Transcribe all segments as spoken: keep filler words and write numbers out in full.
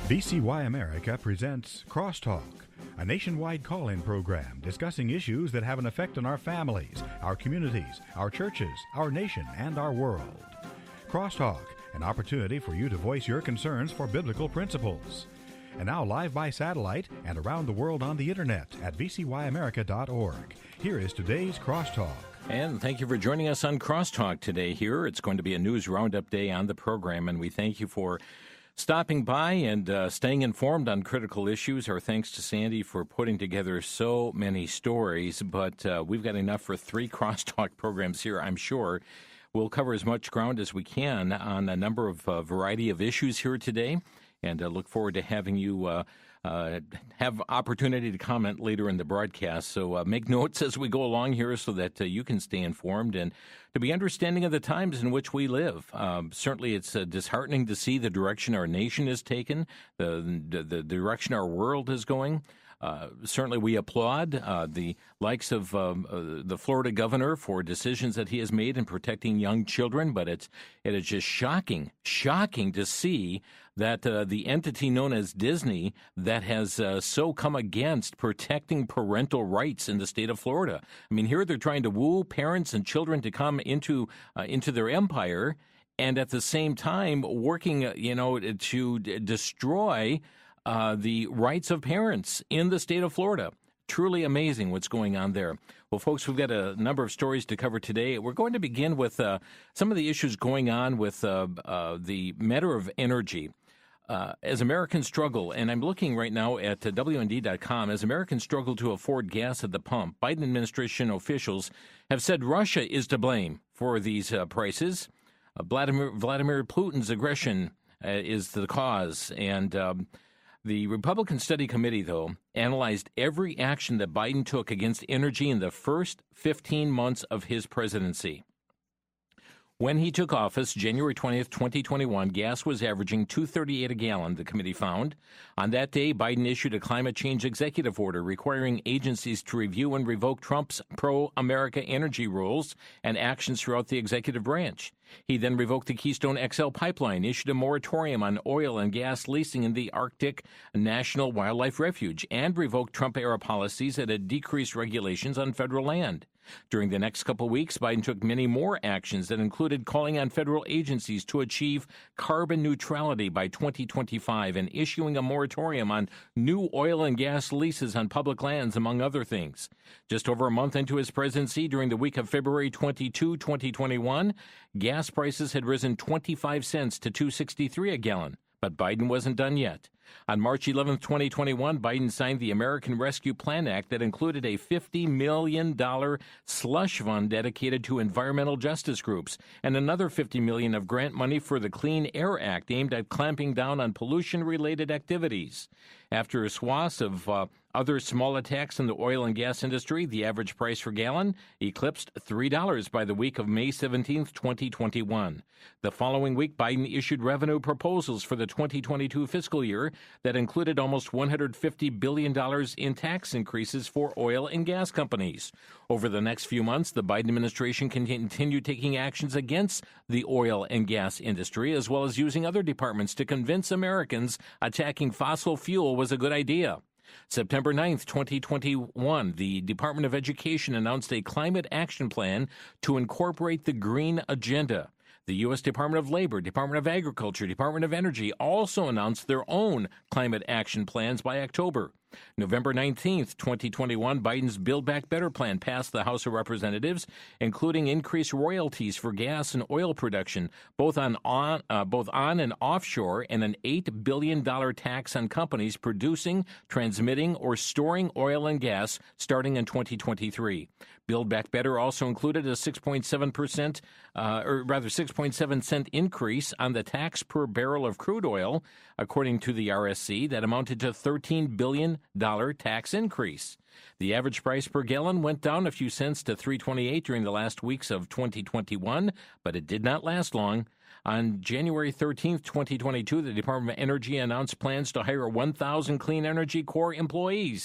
V C Y America presents Crosstalk, a nationwide call-in program discussing issues that have an effect on our families, our communities, our churches, our nation, and our world. Crosstalk, an opportunity for you to voice your concerns for biblical principles. And now live by satellite and around the world on the internet at v c y america dot org. Here is today's Crosstalk. And thank you for joining us on Crosstalk today here. It's going to be a news roundup day on the program, and we thank you for stopping by and uh, staying informed on critical issues. Our thanks to Sandy for putting together so many stories, but uh, we've got enough for three Crosstalk programs here, I'm sure. We'll cover as much ground as we can on a number of uh, variety of issues here today, and uh, look forward to having you uh, uh, have opportunity to comment later in the broadcast. So uh, make notes as we go along here so that uh, you can stay informed and to be understanding of the times in which we live. Um, certainly it's uh, disheartening to see the direction our nation has taken, the, the, the direction our world is going. Uh, certainly we applaud uh, the likes of um, uh, the Florida governor for decisions that he has made in protecting young children, but it's it is just shocking, shocking to see that uh, the entity known as Disney that has uh, so come against protecting parental rights in the state of Florida. I mean, here they're trying to woo parents and children to come into uh, into their empire, and at the same time working, uh, you know, to d- destroy Uh, the rights of parents in the state of Florida. Truly amazing what's going on there. Well, folks, we've got a number of stories to cover today. We're going to begin with uh, some of the issues going on with uh, uh, the matter of energy. Uh, as Americans struggle, and I'm looking right now at uh, W N D dot com, as Americans struggle to afford gas at the pump, Biden administration officials have said Russia is to blame for these uh, prices. Uh, Vladimir, Vladimir Putin's aggression uh, is the cause, and um, the Republican Study Committee, though, analyzed every action that Biden took against energy in the first fifteen months of his presidency. When he took office, January twentieth, twenty twenty-one, gas was averaging two dollars and thirty-eight cents a gallon, the committee found. On that day, Biden issued a climate change executive order requiring agencies to review and revoke Trump's pro-America energy rules and actions throughout the executive branch. He then revoked the Keystone X L pipeline, issued a moratorium on oil and gas leasing in the Arctic National Wildlife Refuge, and revoked Trump-era policies that had decreased regulations on federal land. During the next couple of weeks, Biden took many more actions that included calling on federal agencies to achieve carbon neutrality by twenty twenty-five and issuing a moratorium on new oil and gas leases on public lands, among other things. Just over a month into his presidency, during the week of February twenty-second, twenty twenty-one, gas prices had risen twenty-five cents to two dollars and sixty-three cents a gallon. But Biden wasn't done yet. On March eleventh, twenty twenty-one, Biden signed the American Rescue Plan Act that included a fifty million dollars slush fund dedicated to environmental justice groups and another fifty million dollars of grant money for the Clean Air Act aimed at clamping down on pollution-related activities. After a swath of uh, other small attacks in the oil and gas industry, the average price per gallon eclipsed three dollars by the week of May seventeenth, twenty twenty-one. The following week, Biden issued revenue proposals for the twenty twenty-two fiscal year that included almost one hundred fifty billion dollars in tax increases for oil and gas companies. Over the next few months, the Biden administration continued taking actions against the oil and gas industry, as well as using other departments to convince Americans attacking fossil fuel was a good idea. September ninth, twenty twenty-one, the Department of Education announced a climate action plan to incorporate the green agenda. The U S Department of Labor, Department of Agriculture, Department of Energy also announced their own climate action plans by October. November nineteenth, twenty twenty-one, Biden's Build Back Better plan passed the House of Representatives, including increased royalties for gas and oil production, both on, on uh, both on and offshore, and an eight billion dollars tax on companies producing, transmitting, or storing oil and gas starting in twenty twenty-three. Build Back Better also included a six point seven percent, uh, or rather six point seven cent increase on the tax per barrel of crude oil, according to the R S C, that amounted to thirteen billion dollars tax increase. The average price per gallon went down a few cents to three dollars and twenty-eight cents during the last weeks of twenty twenty-one, but it did not last long. On January thirteenth, twenty twenty-two, the Department of Energy announced plans to hire one thousand Clean Energy Corps employees.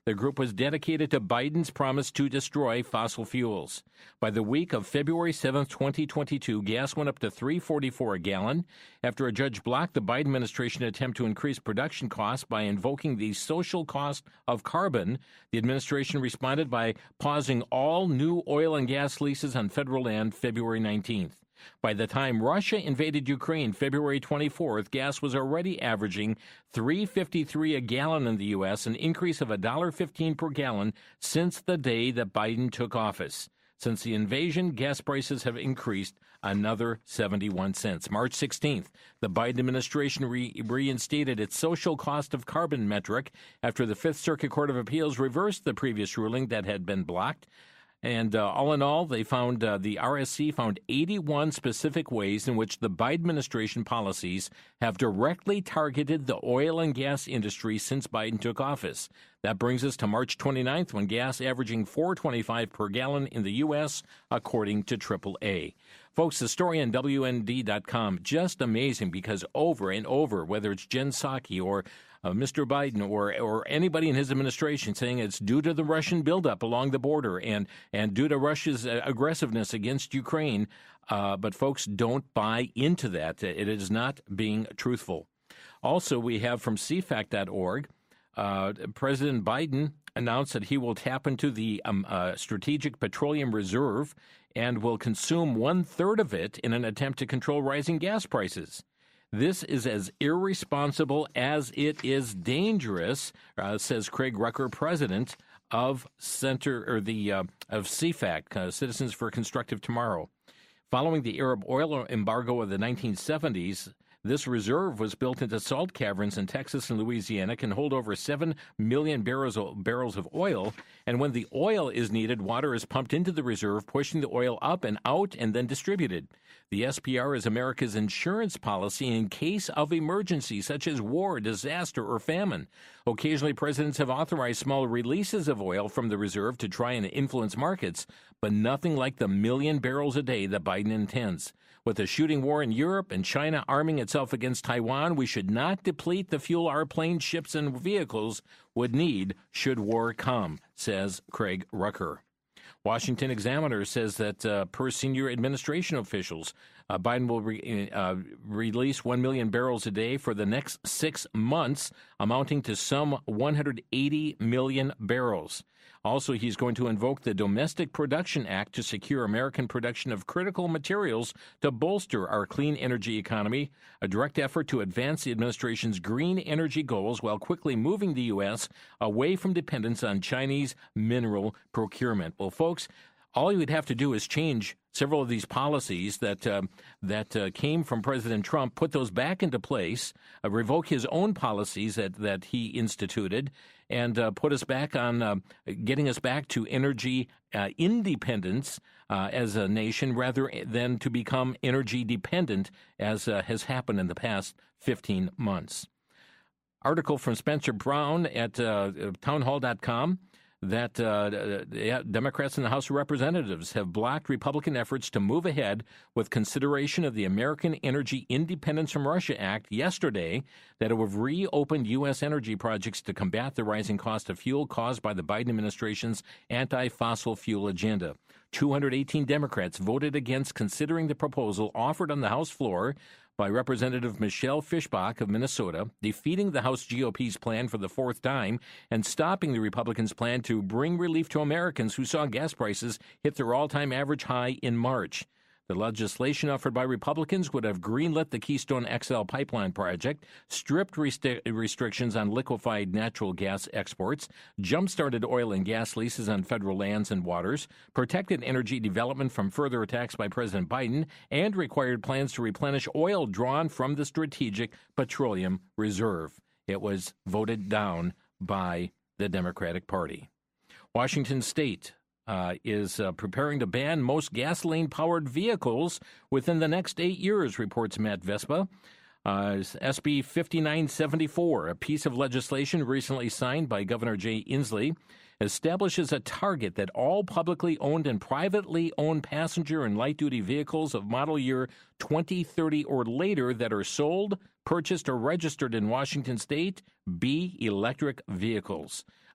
The group was dedicated to Biden's promise to destroy fossil fuels. By the week of February seventh, twenty twenty-two, gas went up to three dollars and forty-four cents a gallon after a judge blocked the Biden administration attempt to increase production costs by invoking the social cost of carbon. The administration responded by pausing all new oil and gas leases on federal land February nineteenth. By the time Russia invaded Ukraine February twenty-fourth, gas was already averaging three dollars and fifty-three cents a gallon in the U S, an increase of one dollar and fifteen cents per gallon since the day that Biden took office. Since the invasion, gas prices have increased another seventy-one cents. March sixteenth, the Biden administration re- reinstated its social cost of carbon metric after the Fifth Circuit Court of Appeals reversed the previous ruling that had been blocked. And uh, all in all, they found uh, the R S C found eighty-one specific ways in which the Biden administration policies have directly targeted the oil and gas industry since Biden took office. That brings us to March twenty-ninth, when gas averaging four dollars and twenty-five cents per gallon in the U S, according to triple A. Folks, the story on W N D dot com, just amazing, because over and over, whether it's Jen Psaki or Uh, Mister Biden or or anybody in his administration, saying it's due to the Russian buildup along the border and, and due to Russia's uh, aggressiveness against Ukraine. Uh, but folks, don't buy into that. It is not being truthful. Also, we have from C FAC dot org, uh, President Biden announced that he will tap into the um, uh, Strategic Petroleum Reserve and will consume one-third of it in an attempt to control rising gas prices. This is as irresponsible as it is dangerous, uh, says Craig Rucker, president of Center or the uh, of C FAC, uh, Citizens for Constructive Tomorrow. Following the Arab oil embargo of the nineteen seventies, this reserve was built into salt caverns in Texas and Louisiana, can hold over seven million barrels of, barrels of oil. And when the oil is needed, water is pumped into the reserve, pushing the oil up and out and then distributed. The S P R is America's insurance policy in case of emergency, such as war, disaster, or famine. Occasionally, presidents have authorized small releases of oil from the reserve to try and influence markets, but nothing like the million barrels a day that Biden intends. With a shooting war in Europe and China arming itself against Taiwan, we should not deplete the fuel our planes, ships, and vehicles would need should war come, says Craig Rucker. Washington Examiner says that uh, per senior administration officials, uh, Biden will re- uh, release one million barrels a day for the next six months, amounting to some one hundred eighty million barrels. Also, he's going to invoke the Domestic Production Act to secure American production of critical materials to bolster our clean energy economy, a direct effort to advance the administration's green energy goals while quickly moving the U S away from dependence on Chinese mineral procurement. Well, folks, all you would have to do is change several of these policies that uh, that uh, came from President Trump, put those back into place, uh, revoke his own policies that, that he instituted, and uh, put us back on uh, getting us back to energy uh, independence uh, as a nation rather than to become energy dependent, as uh, has happened in the past fifteen months. Article from Spencer Brown at uh, townhall dot com. That uh, Democrats in the House of Representatives have blocked Republican efforts to move ahead with consideration of the American Energy Independence from Russia Act yesterday that would have reopened U S energy projects to combat the rising cost of fuel caused by the Biden administration's anti-fossil fuel agenda. two hundred eighteen Democrats voted against considering the proposal offered on the House floor by Representative Michelle Fischbach of Minnesota, defeating the House G O P's plan for the fourth time and stopping the Republicans' plan to bring relief to Americans who saw gas prices hit their all-time average high in March. The legislation offered by Republicans would have greenlit the Keystone X L pipeline project, stripped resti- restrictions on liquefied natural gas exports, jump-started oil and gas leases on federal lands and waters, protected energy development from further attacks by President Biden, and required plans to replenish oil drawn from the Strategic Petroleum Reserve. It was voted down by the Democratic Party. Washington State Uh, is uh, preparing to ban most gasoline-powered vehicles within the next eight years, reports Matt Vespa. Uh, S B fifty-nine seventy-four, a piece of legislation recently signed by Governor Jay Inslee, establishes a target that all publicly owned and privately owned passenger and light-duty vehicles of model year twenty thirty or later that are sold, purchased, or registered in Washington State be electric vehicles.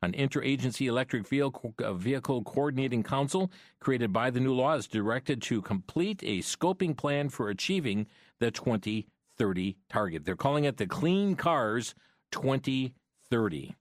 An interagency electric vehicle, uh, vehicle coordinating council created by the new law is directed to complete a scoping plan for achieving the twenty thirty target. They're calling it the Clean Cars twenty thirty.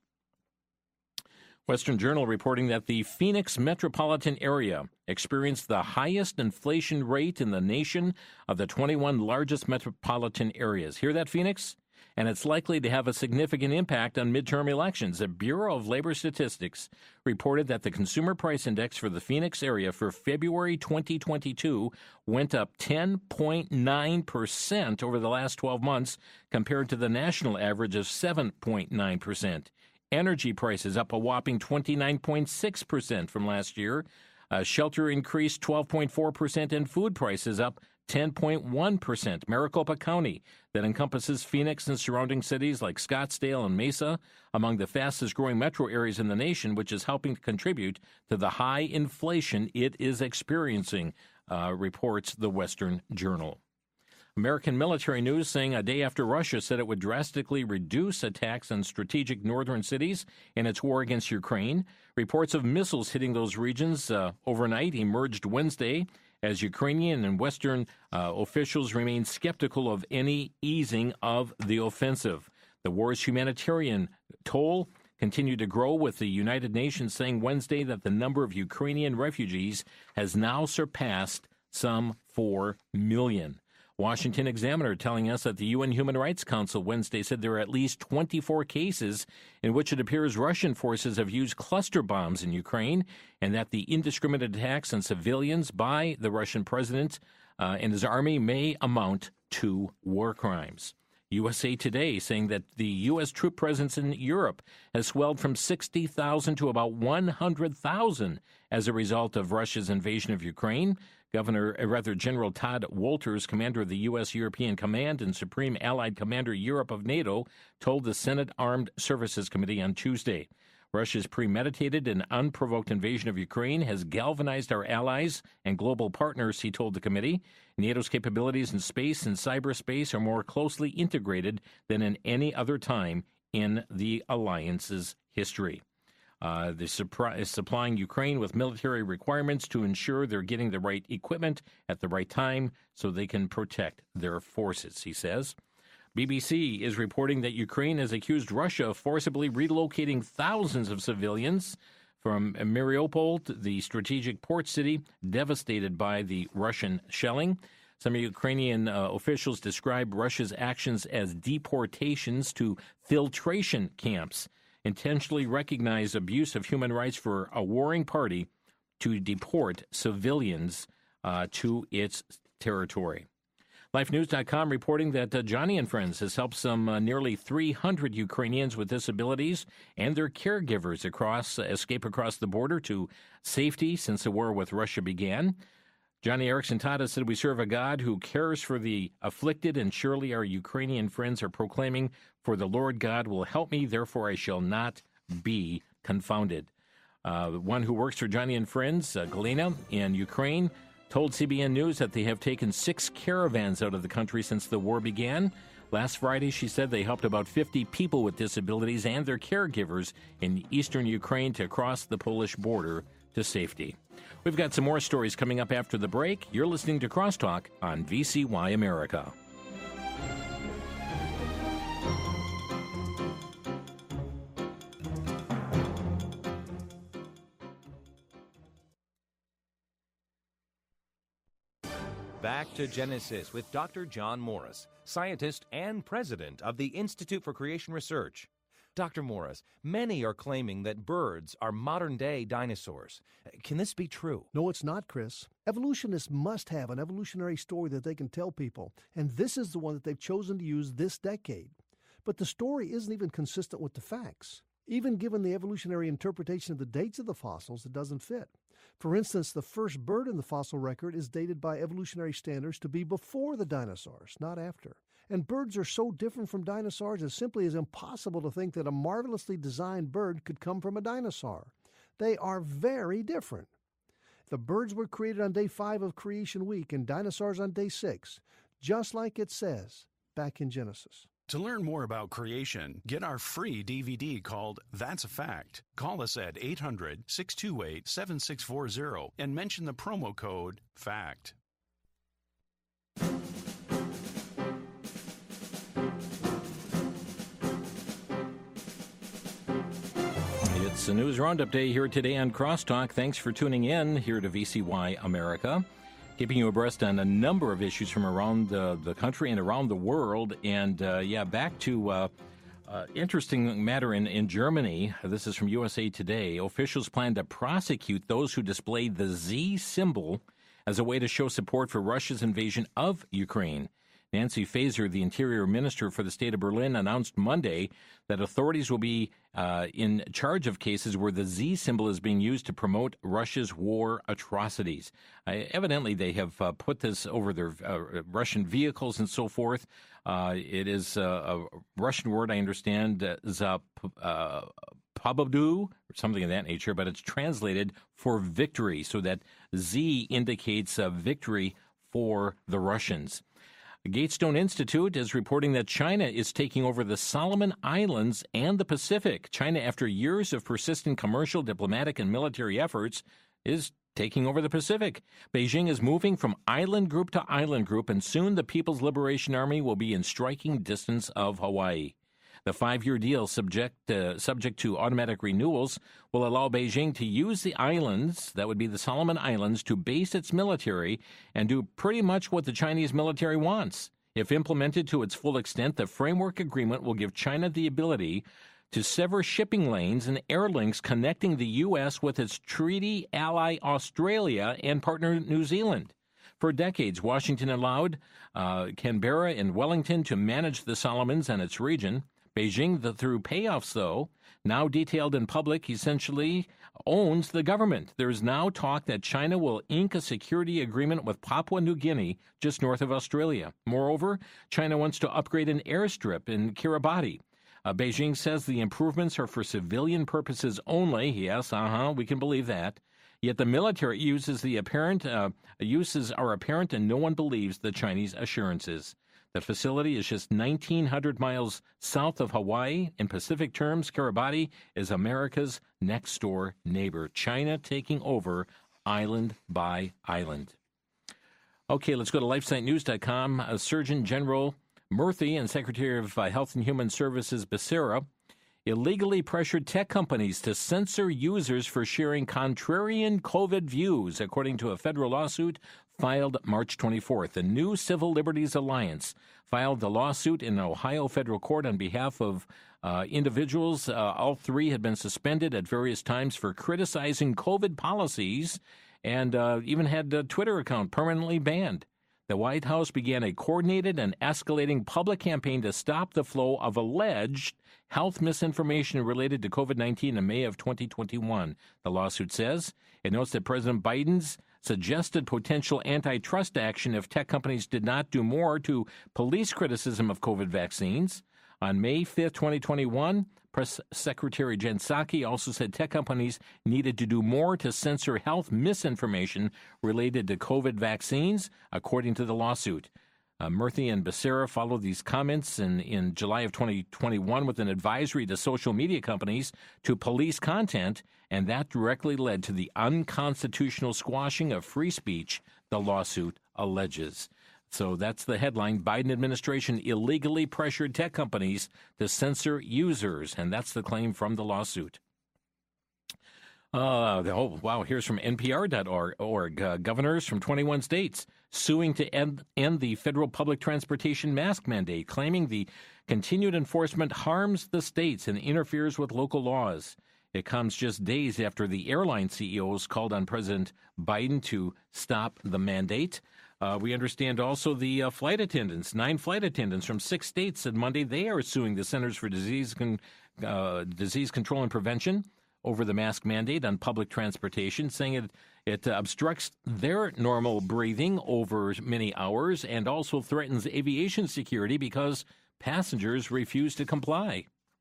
Western Journal reporting that the Phoenix metropolitan area experienced the highest inflation rate in the nation of the twenty-one largest metropolitan areas. Hear that, Phoenix? And it's likely to have a significant impact on midterm elections. The Bureau of Labor Statistics reported that the Consumer Price Index for the Phoenix area for February twenty twenty-two went up ten point nine percent over the last twelve months compared to the national average of seven point nine percent. Energy prices up a whopping twenty-nine point six percent from last year. Uh, shelter increased twelve point four percent, and food prices up ten point one percent. Maricopa County, that encompasses Phoenix and surrounding cities like Scottsdale and Mesa, among the fastest growing metro areas in the nation, which is helping to contribute to the high inflation it is experiencing, uh, reports the Western Journal. American military news saying a day after Russia said it would drastically reduce attacks on strategic northern cities in its war against Ukraine. Reports of missiles hitting those regions uh, overnight emerged Wednesday as Ukrainian and Western uh, officials remain skeptical of any easing of the offensive. The war's humanitarian toll continued to grow, with the United Nations saying Wednesday that the number of Ukrainian refugees has now surpassed some four million. Washington Examiner telling us that the U N Human Rights Council Wednesday said there are at least twenty-four cases in which it appears Russian forces have used cluster bombs in Ukraine, and that the indiscriminate attacks on civilians by the Russian president uh, and his army may amount to war crimes. U S A Today saying that the U S troop presence in Europe has swelled from sixty thousand to about one hundred thousand as a result of Russia's invasion of Ukraine. Governor, uh, rather General Todd Wolters, commander of the U S European Command and Supreme Allied Commander Europe of NATO, told the Senate Armed Services Committee on Tuesday. Russia's premeditated and unprovoked invasion of Ukraine has galvanized our allies and global partners, he told the committee. NATO's capabilities in space and cyberspace are more closely integrated than in any other time in the alliance's history. Uh, the supri- is supplying Ukraine with military requirements to ensure they're getting the right equipment at the right time so they can protect their forces, he says. B B C is reporting that Ukraine has accused Russia of forcibly relocating thousands of civilians from Mariupol, the strategic port city devastated by the Russian shelling. Some Ukrainian uh, officials describe Russia's actions as deportations to filtration camps, intentionally recognize abuse of human rights for a warring party to deport civilians uh, to its territory. Life News dot com reporting that uh, Johnny and Friends has helped some uh, nearly three hundred Ukrainians with disabilities and their caregivers across uh, escape across the border to safety since the war with Russia began. Johnny Erickson Tata said, "We serve a God who cares for the afflicted, and surely our Ukrainian friends are proclaiming, 'For the Lord God will help me, therefore I shall not be confounded.'" Uh, one who works for Johnny and Friends, uh, Galina, in Ukraine, told C B N News that they have taken six caravans out of the country since the war began. Last Friday, she said they helped about fifty people with disabilities and their caregivers in eastern Ukraine to cross the Polish border to safety. We've got some more stories coming up after the break. You're listening to Crosstalk on V C Y America. Back to Genesis with Doctor John Morris, scientist and president of the Institute for Creation Research. Doctor Morris, many are claiming that birds are modern-day dinosaurs. Can this be true? No, it's not, Chris. Evolutionists must have an evolutionary story that they can tell people, and this is the one that they've chosen to use this decade. But the story isn't even consistent with the facts. Even given the evolutionary interpretation of the dates of the fossils, it doesn't fit. For instance, the first bird in the fossil record is dated by evolutionary standards to be before the dinosaurs, not after. And birds are so different from dinosaurs, it simply is impossible to think that a marvelously designed bird could come from a dinosaur. They are very different. The birds were created on day five of Creation Week and dinosaurs on day six, just like it says back in Genesis. To learn more about creation, get our free D V D called That's a Fact. Call us at eight hundred, six two eight, seven six four zero and mention the promo code FACT. It's a News Roundup Day here today on Crosstalk. Thanks for tuning in here to V C Y America, keeping you abreast on a number of issues from around the, the country and around the world. And, uh, yeah, back to uh, uh, interesting matter in, in Germany. This is from U S A Today. Officials plan to prosecute those who displayed the Z symbol as a way to show support for Russia's invasion of Ukraine. Nancy Faeser, the Interior Minister for the state of Berlin, announced Monday that authorities will be uh, in charge of cases where the Z symbol is being used to promote Russia's war atrocities. Uh, evidently, they have uh, put this over their uh, Russian vehicles and so forth. Uh, it is uh, a Russian word, I understand, uh, Zap, uh, Pabadu, or something of that nature, but it's translated for victory, so that Z indicates uh, victory for the Russians. The Gatestone Institute is reporting that China is taking over the Solomon Islands and the Pacific. China, after years of persistent commercial, diplomatic, and military efforts, is taking over the Pacific. Beijing is moving from island group to island group, and soon the People's Liberation Army will be in striking distance of Hawaii. The five-year deal, subject, uh, subject to automatic renewals, will allow Beijing to use the islands, that would be the Solomon Islands, to base its military and do pretty much what the Chinese military wants. If implemented to its full extent, the framework agreement will give China the ability to sever shipping lanes and air links connecting the U S with its treaty ally Australia and partner New Zealand. For decades, Washington allowed uh, Canberra and Wellington to manage the Solomons and its region. Beijing, the, through payoffs, though, now detailed in public, essentially owns the government. There is now talk that China will ink a security agreement with Papua New Guinea, just north of Australia. Moreover, China wants to upgrade an airstrip in Kiribati. Uh, Beijing says the improvements are for civilian purposes only. Yes, uh-huh, we can believe that. Yet the military uses the apparent uh, uses are apparent, and no one believes the Chinese assurances. The facility is just nineteen hundred miles south of Hawaii. In Pacific terms, Kiribati is America's next-door neighbor. China taking over island by island. Okay, let's go to LifeSite News dot com. Uh, Surgeon General Murthy and Secretary of uh, Health and Human Services Becerra illegally pressured tech companies to censor users for sharing contrarian COVID views, according to a federal lawsuit filed March twenty-fourth. The New Civil Liberties Alliance filed the lawsuit in an Ohio federal court on behalf of uh, individuals. Uh, all three had been suspended at various times for criticizing COVID policies and uh, even had a Twitter account permanently banned. The White House began a coordinated and escalating public campaign to stop the flow of alleged health misinformation related to COVID nineteen in May of twenty twenty-one. The lawsuit says it notes that President Biden's suggested potential antitrust action if tech companies did not do more to police criticism of COVID vaccines. On May fifth, twenty twenty-one, Press Secretary Jen Psaki also said tech companies needed to do more to censor health misinformation related to COVID vaccines, according to the lawsuit. Uh, Murthy and Becerra followed these comments in, in July of twenty twenty-one with an advisory to social media companies to police content, and that directly led to the unconstitutional squashing of free speech, the lawsuit alleges. So that's the headline. Biden administration illegally pressured tech companies to censor users, and that's the claim from the lawsuit. Uh, oh, wow, here's from N P R dot org. Uh, governors from twenty-one states suing to end, end the federal public transportation mask mandate, claiming the continued enforcement harms the states and interferes with local laws. It comes just days after the airline C E Os called on President Biden to stop the mandate. Uh, we understand also the uh, flight attendants, nine flight attendants from six states said Monday they are suing the Centers for Disease, Con- uh, Disease Control and Prevention over the mask mandate on public transportation, saying it, it uh, obstructs their normal breathing over many hours and also threatens aviation security because passengers refuse to comply.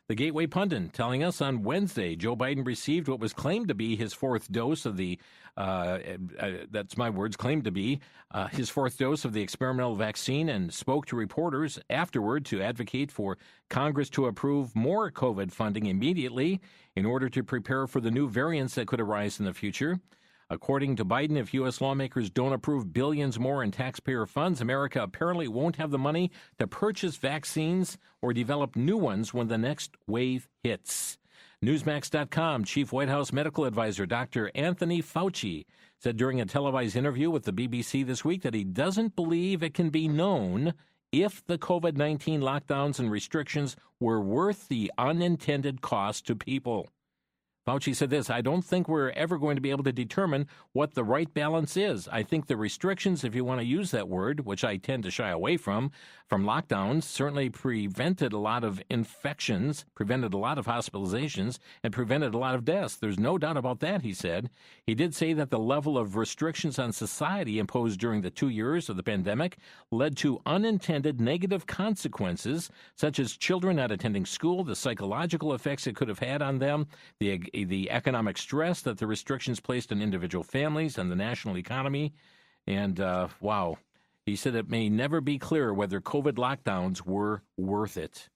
The Gateway Pundit telling us on Wednesday Joe Biden received what was claimed to be his fourth dose of the, uh, uh, that's my words, claimed to be uh, his fourth dose of the experimental vaccine, and spoke to reporters afterward to advocate for Congress to approve more COVID funding immediately in order to prepare for the new variants that could arise in the future. According to Biden, if U S lawmakers don't approve billions more in taxpayer funds, America apparently won't have the money to purchase vaccines or develop new ones when the next wave hits. Newsmax dot com Chief White House Medical Advisor Doctor Anthony Fauci said during a televised interview with the B B C this week that he doesn't believe it can be known if the COVID nineteen lockdowns and restrictions were worth the unintended cost to people. Fauci said this, I don't think we're ever going to be able to determine what the right balance is. I think the restrictions, if you want to use that word, which I tend to shy away from, from lockdowns, certainly prevented a lot of infections, prevented a lot of hospitalizations, and prevented a lot of deaths. There's no doubt about that, he said. He did say that the level of restrictions on society imposed during the two years of the pandemic led to unintended negative consequences, such as children not attending school, the psychological effects it could have had on them, the the economic stress that the restrictions placed on individual families and the national economy. And, uh, wow, he said it may never be clear whether COVID lockdowns were worth it.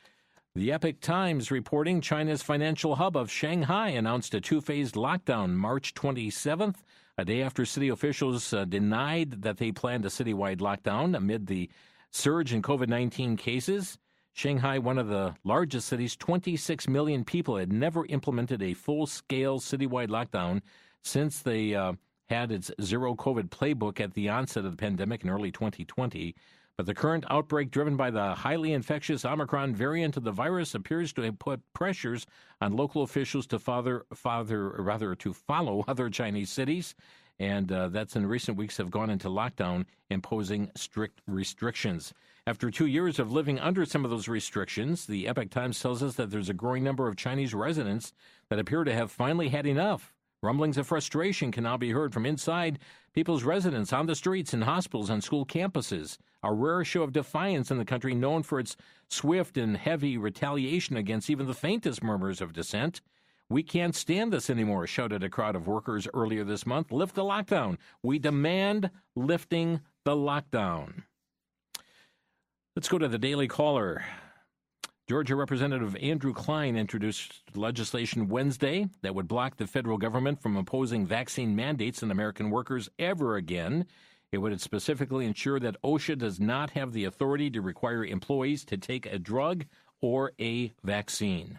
The Epoch Times reporting China's financial hub of Shanghai announced a two-phased lockdown March twenty-seventh, a day after city officials uh, denied that they planned a citywide lockdown amid the surge in COVID nineteen cases. Shanghai, one of the largest cities, twenty-six million people, had never implemented a full-scale citywide lockdown since they uh, had its zero-COVID playbook at the onset of the pandemic in early twenty twenty. But the current outbreak, driven by the highly infectious Omicron variant of the virus, appears to have put pressures on local officials to father, father, or rather to follow other Chinese cities. And uh, that's in recent weeks have gone into lockdown, imposing strict restrictions. After two years of living under some of those restrictions, the Epoch Times tells us that there's a growing number of Chinese residents that appear to have finally had enough. Rumblings of frustration can now be heard from inside people's residence, on the streets, in hospitals, and school campuses. A rare show of defiance in the country known for its swift and heavy retaliation against even the faintest murmurs of dissent. We can't stand this anymore, shouted a crowd of workers earlier this month. Lift the lockdown. We demand lifting the lockdown. Let's go to the Daily Caller. Georgia Representative Andrew Klein introduced legislation Wednesday that would block the federal government from imposing vaccine mandates on American workers ever again. It would specifically ensure that OSHA does not have the authority to require employees to take a drug or a vaccine.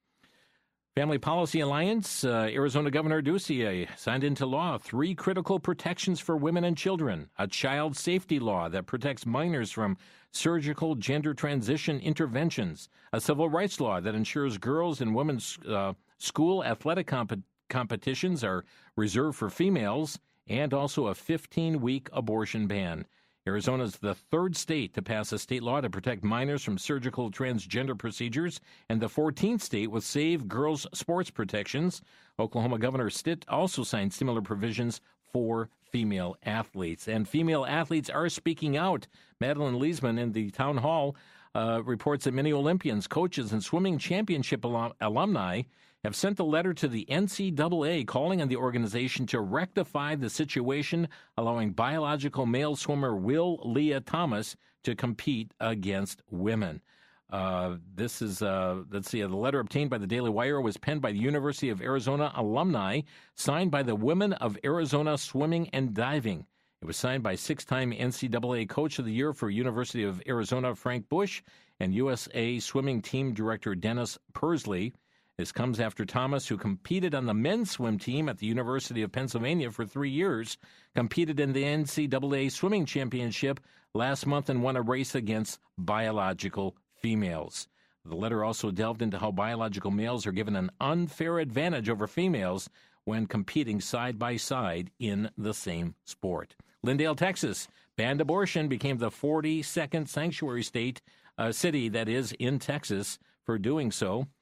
Family Policy Alliance, uh, Arizona Governor Ducey signed into law three critical protections for women and children, a child safety law that protects minors from surgical gender transition interventions, a civil rights law that ensures girls and women's uh, school athletic comp- competitions are reserved for females, and also a fifteen-week abortion ban. Arizona is the third state to pass a state law to protect minors from surgical transgender procedures, and the fourteenth state with Save Girls Sports protections. Oklahoma Governor Stitt also signed similar provisions for female athletes. And female athletes are speaking out. Madeline Leesman in the town hall uh, reports that many Olympians, coaches, and swimming championship alum- alumni have sent a letter to the N C double A calling on the organization to rectify the situation, allowing biological male swimmer Will Leah Thomas to compete against women. Uh, this is, uh, let's see, the letter obtained by the Daily Wire was penned by the University of Arizona alumni, signed by the Women of Arizona Swimming and Diving. It was signed by six-time N C double A Coach of the Year for University of Arizona Frank Bush and U S A Swimming Team Director Dennis Persley. This comes after Thomas, who competed on the men's swim team at the University of Pennsylvania for three years, competed in the N C double A Swimming Championship last month and won a race against biological females. The letter also delved into how biological males are given an unfair advantage over females when competing side by side in the same sport. Lindale, Texas, banned abortion, became the forty-second sanctuary state uh, city that is in Texas for doing so.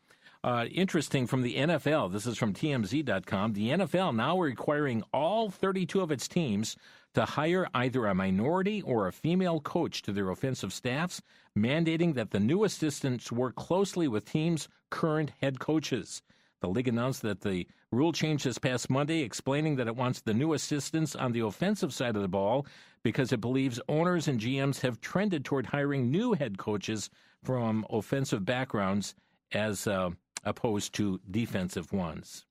Uh, interesting from the N F L. This is from T M Z dot com. The N F L now requiring all thirty-two of its teams to hire either a minority or a female coach to their offensive staffs, mandating that the new assistants work closely with teams' current head coaches. The league announced that the rule changed this past Monday, explaining that it wants the new assistants on the offensive side of the ball because it believes owners and G Ms have trended toward hiring new head coaches from offensive backgrounds as uh, opposed to defensive ones.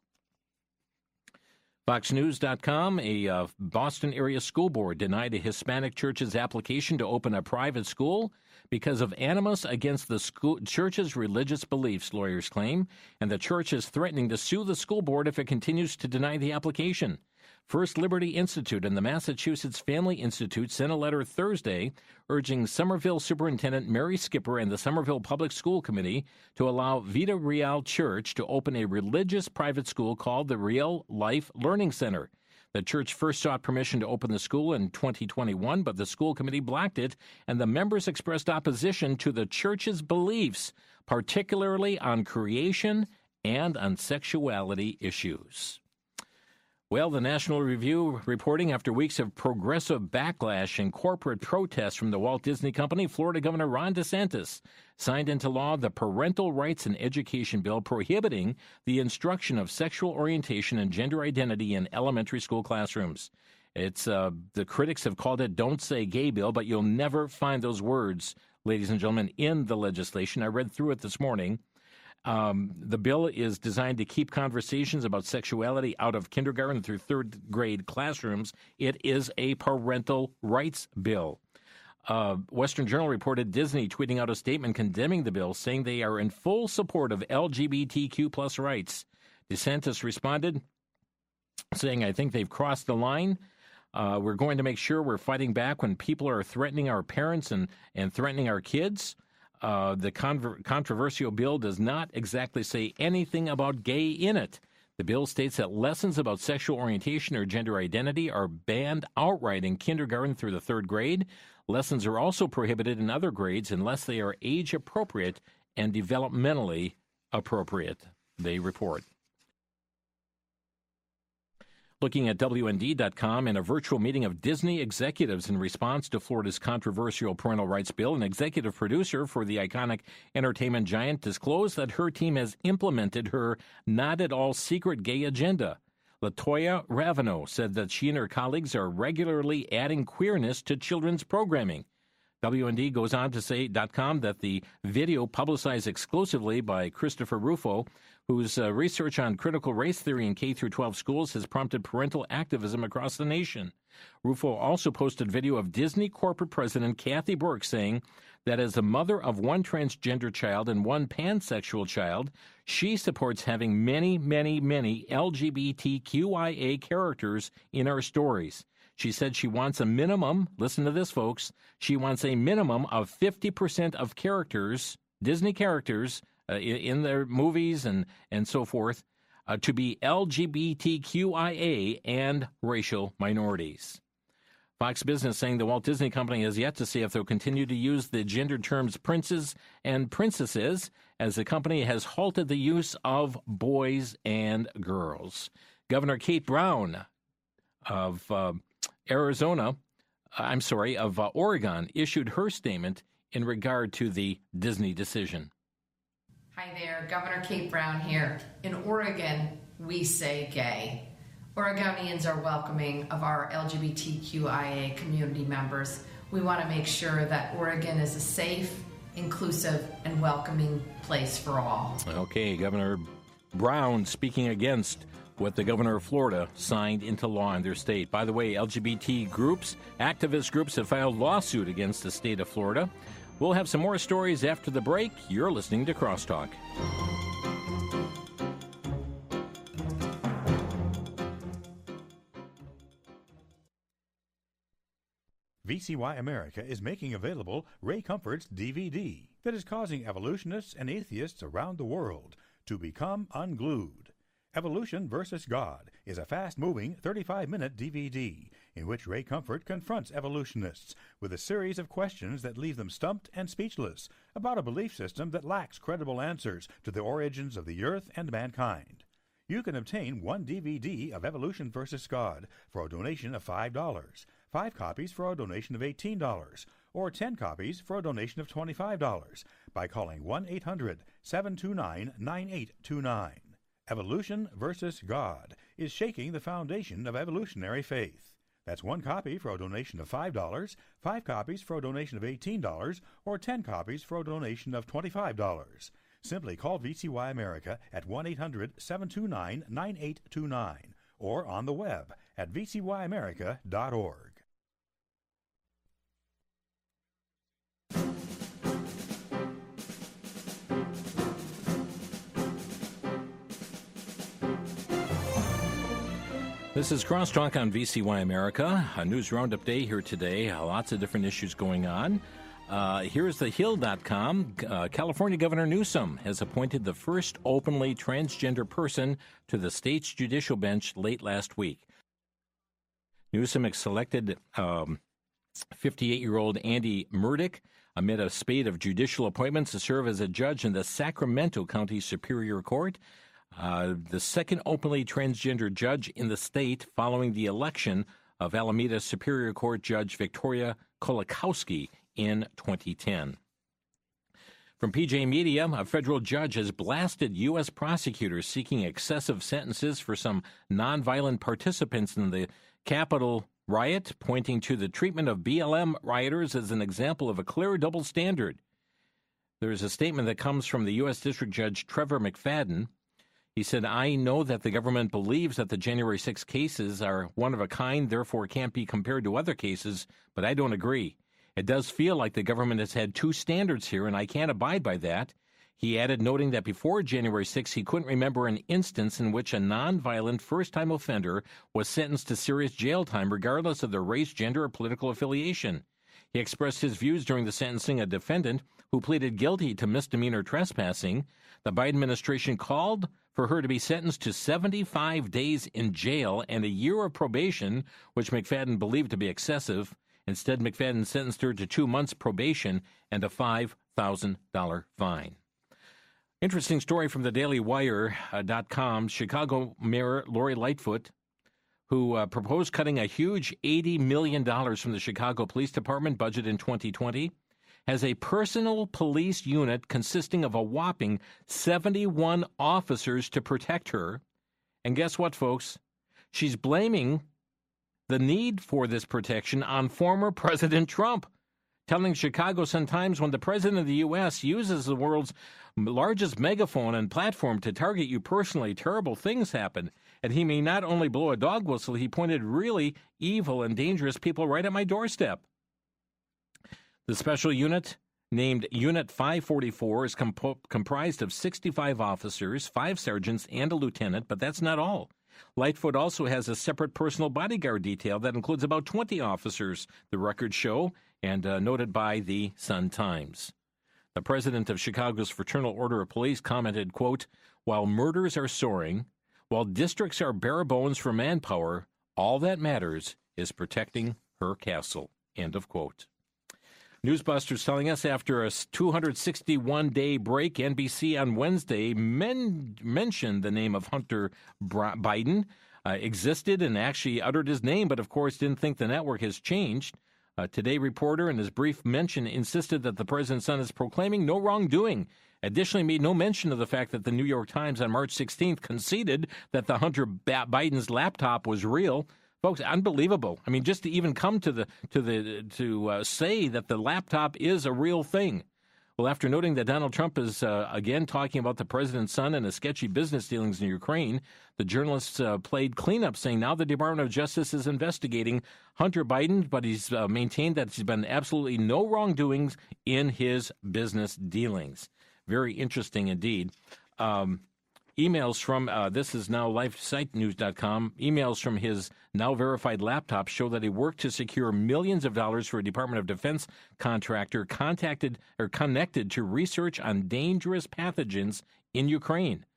Fox News dot com, a uh, Boston area school board denied a Hispanic church's application to open a private school because of animus against the school, church's religious beliefs, lawyers claim, and the church is threatening to sue the school board if it continues to deny the application. First Liberty Institute and the Massachusetts Family Institute sent a letter Thursday urging Somerville Superintendent Mary Skipper and the Somerville Public School Committee to allow Vida Real Church to open a religious private school called the Real Life Learning Center. The church first sought permission to open the school in twenty twenty-one, but the school committee blocked it, and the members expressed opposition to the church's beliefs, particularly on creation and on sexuality issues. Well, the National Review reporting after weeks of progressive backlash and corporate protests from the Walt Disney Company, Florida Governor Ron DeSantis signed into law the Parental Rights and Education Bill prohibiting the instruction of sexual orientation and gender identity in elementary school classrooms. It's uh, the critics have called it Don't Say Gay Bill, but you'll never find those words, ladies and gentlemen, in the legislation. I read through it this morning. Um, the bill is designed to keep conversations about sexuality out of kindergarten through third grade classrooms. It is a parental rights bill. Uh, Western Journal reported Disney tweeting out a statement condemning the bill, saying they are in full support of L G B T Q plus rights. DeSantis responded, saying, I think they've crossed the line. Uh, we're going to make sure we're fighting back when people are threatening our parents and, and threatening our kids. Uh, the conver- controversial bill does not exactly say anything about gay in it. The bill states that lessons about sexual orientation or gender identity are banned outright in kindergarten through the third grade. Lessons are also prohibited in other grades unless they are age appropriate and developmentally appropriate, they report. Looking at W N D dot com, in a virtual meeting of Disney executives in response to Florida's controversial parental rights bill, an executive producer for the iconic entertainment giant disclosed that her team has implemented her not-at-all-secret gay agenda. LaToya Ravino said that she and her colleagues are regularly adding queerness to children's programming. W N D goes on to say .com that the video publicized exclusively by Christopher Rufo, whose uh, research on critical race theory in K through twelve schools has prompted parental activism across the nation. Rufo also posted video of Disney corporate president Kathy Burke saying that as the mother of one transgender child and one pansexual child, she supports having many, many, many L G B T Q I A characters in our stories. She said she wants a minimum, listen to this, folks, she wants a minimum of fifty percent of characters, Disney characters, uh, in, in their movies and, and so forth, uh, to be L G B T Q I A and racial minorities. Fox Business saying the Walt Disney Company has yet to see if they'll continue to use the gendered terms princes and princesses, as the company has halted the use of boys and girls. Governor Kate Brown of uh, Arizona, I'm sorry, of uh, Oregon, issued her statement in regard to the Disney decision. Hi there, Governor Kate Brown here. In Oregon, we say gay. Oregonians are welcoming of our L G B T Q I A community members. We want to make sure that Oregon is a safe, inclusive, and welcoming place for all. Okay, Governor Brown speaking against what the governor of Florida signed into law in their state. By the way, L G B T groups, activist groups have filed lawsuit against the state of Florida. We'll have some more stories after the break. You're listening to Crosstalk. V C Y America is making available Ray Comfort's D V D that is causing evolutionists and atheists around the world to become unglued. Evolution versus God is a fast-moving thirty-five minute D V D. in which Ray Comfort confronts evolutionists with a series of questions that leave them stumped and speechless about a belief system that lacks credible answers to the origins of the earth and mankind. You can obtain one D V D of Evolution versus God for a donation of five dollars, five copies for a donation of eighteen dollars, or ten copies for a donation of twenty-five dollars by calling one eight hundred, seven two nine, nine eight two nine. Evolution versus God is shaking the foundation of evolutionary faith. That's one copy for a donation of five dollars, five copies for a donation of eighteen dollars, or ten copies for a donation of twenty-five dollars. Simply call V C Y America at one eight hundred, seven two nine, nine eight two nine or on the web at v c y america dot org. This is Crosstalk on V C Y America, a news roundup day here today. Uh, lots of different issues going on. Uh, here's the hill dot com. Uh, California Governor Newsom has appointed the first openly transgender person to the state's judicial bench late last week. Newsom selected um, fifty-eight-year-old Andy Murdoch amid a spate of judicial appointments to serve as a judge in the Sacramento County Superior Court. Uh, the second openly transgender judge in the state following the election of Alameda Superior Court Judge Victoria Kolakowski in twenty ten. From P J Media, a federal judge has blasted U S prosecutors seeking excessive sentences for some nonviolent participants in the Capitol riot, pointing to the treatment of B L M rioters as an example of a clear double standard. There is a statement that comes from the U S District Judge Trevor McFadden. He said, "I know that the government believes that the January sixth cases are one of a kind, therefore can't be compared to other cases, but I don't agree. It does feel like the government has had two standards here, and I can't abide by that." He added, noting that before January sixth, he couldn't remember an instance in which a nonviolent first-time offender was sentenced to serious jail time, regardless of their race, gender, or political affiliation. He expressed his views during the sentencing of a defendant who pleaded guilty to misdemeanor trespassing. The Biden administration called for her to be sentenced to seventy-five days in jail and a year of probation, which McFadden believed to be excessive. Instead, McFadden sentenced her to two months probation and a five thousand dollars fine. Interesting story from the daily wire dot com. Chicago Mayor Lori Lightfoot, who uh, proposed cutting a huge eighty million dollars from the Chicago Police Department budget in twenty twenty, has a personal police unit consisting of a whopping seventy-one officers to protect her. And guess what, folks? She's blaming the need for this protection on former President Trump, telling Chicago Sun-Times when the president of the U S uses the world's largest megaphone and platform to target you personally, terrible things happen. And he may not only blow a dog whistle, he pointed really evil and dangerous people right at my doorstep. The special unit, named Unit five forty-four, is comp- comprised of sixty-five officers, five sergeants, and a lieutenant, but that's not all. Lightfoot also has a separate personal bodyguard detail that includes about twenty officers, the records show, and uh, noted by the Sun-Times. The president of Chicago's Fraternal Order of Police commented, quote, "While murders are soaring, while districts are bare bones for manpower, all that matters is protecting her castle," end of quote. Newsbusters telling us after a two hundred sixty-one day break, N B C on Wednesday men- mentioned the name of Hunter Bra- Biden, uh, existed and actually uttered his name, but of course didn't think the network has changed. A Today reporter in his brief mention insisted that the president's son is proclaiming no wrongdoing. Additionally made no mention of the fact that the New York Times on March sixteenth conceded that the Hunter ba- Biden's laptop was real. Folks, unbelievable. I mean, just to even come to the to the to uh, say that the laptop is a real thing. Well, after noting that Donald Trump is uh, again talking about the president's son and his sketchy business dealings in Ukraine, the journalists uh, played cleanup, saying now the Department of Justice is investigating Hunter Biden, but he's uh, maintained that there's been absolutely no wrongdoings in his business dealings. Very interesting indeed. Um, Emails from, uh, this is now life site news dot com, emails from his now verified laptop show that he worked to secure millions of dollars for a Department of Defense contractor contacted or connected to research on dangerous pathogens in Ukraine.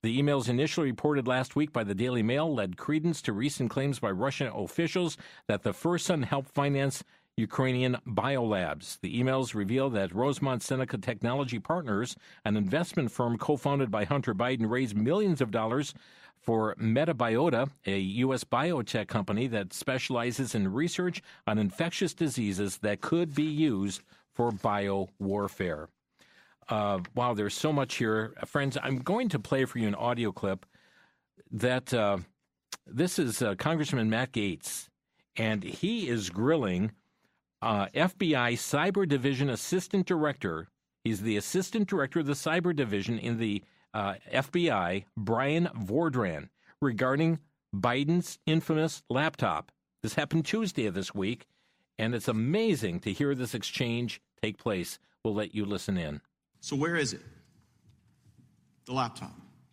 The emails initially reported last week by the Daily Mail led credence to recent claims by Russian officials that the FirstSun helped finance Ukrainian biolabs. The emails reveal that Rosemont Seneca Technology Partners, an investment firm co-founded by Hunter Biden, raised millions of dollars for Metabiota, a U S biotech company that specializes in research on infectious diseases that could be used for biowarfare. Uh, wow, there's so much here. Friends, I'm going to play for you an audio clip that uh, this is uh, Congressman Matt Gaetz, and he is grilling uh, F B I Cyber Division Assistant Director. He's the Assistant Director of the Cyber Division in the uh, F B I, Brian Vordran, regarding Biden's infamous laptop. This happened Tuesday of this week, and it's amazing to hear this exchange take place. We'll let you listen in. So where is it? The laptop.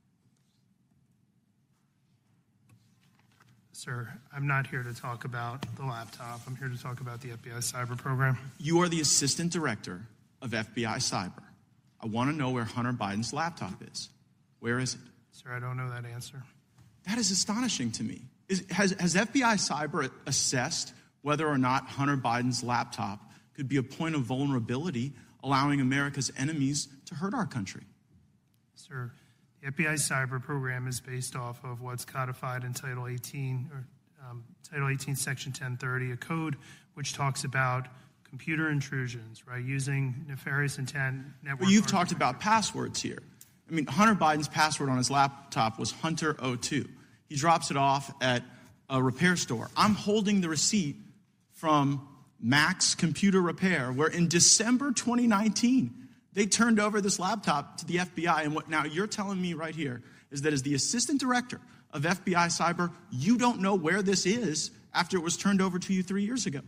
Sir, I'm not here to talk about the laptop. I'm here to talk about the F B I cyber program. You are the assistant director of F B I Cyber. I want to know where Hunter Biden's laptop is. Where is it? Sir, I don't know that answer. That is astonishing to me. Is, has, has F B I Cyber assessed whether or not Hunter Biden's laptop could be a point of vulnerability, allowing America's enemies to hurt our country? Sir, the F B I cyber program is based off of what's codified in Title eighteen, or um, Title eighteen, Section ten thirty, a code which talks about computer intrusions, right, using nefarious intent. Network but you've talked about passwords here. I mean, Hunter Biden's password on his laptop was Hunter oh two. He drops it off at a repair store. I'm holding the receipt from Max Computer Repair, where in December twenty nineteen, they turned over this laptop to the F B I. And what now you're telling me right here is that as the assistant director of F B I Cyber, you don't know where this is after it was turned over to you three years ago.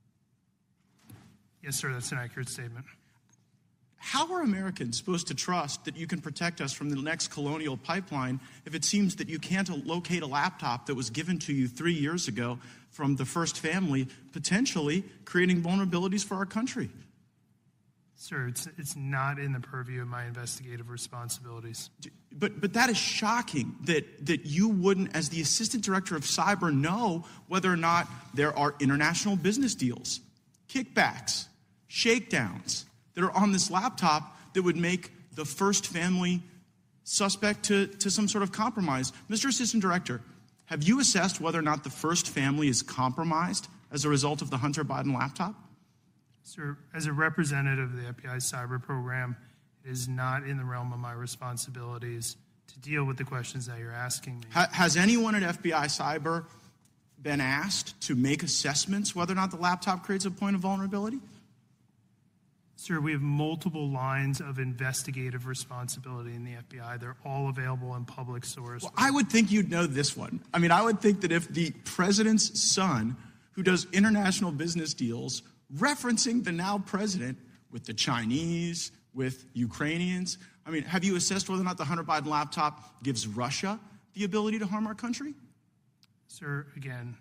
Yes, sir, that's an accurate statement. How are Americans supposed to trust that you can protect us from the next colonial pipeline if it seems that you can't locate a laptop that was given to you three years ago from the first family, potentially creating vulnerabilities for our country? Sir, it's it's not in the purview of my investigative responsibilities. But but that is shocking that that you wouldn't, as the assistant director of cyber, know whether or not there are international business deals, kickbacks, shakedowns that are on this laptop that would make the first family suspect to, to some sort of compromise. Mister Assistant Director, have you assessed whether or not the first family is compromised as a result of the Hunter Biden laptop? Sir, as a representative of the F B I cyber program, it is not in the realm of my responsibilities to deal with the questions that you're asking me. Ha- has anyone at F B I Cyber been asked to make assessments whether or not the laptop creates a point of vulnerability? Sir, we have multiple lines of investigative responsibility in the F B I. They're all available in public source. Well, I would think you'd know this one. I mean, I would think that if the president's son, who does international business deals, referencing the now president with the Chinese, with Ukrainians, I mean, have you assessed whether or not the Hunter Biden laptop gives Russia the ability to harm our country? Sir, again,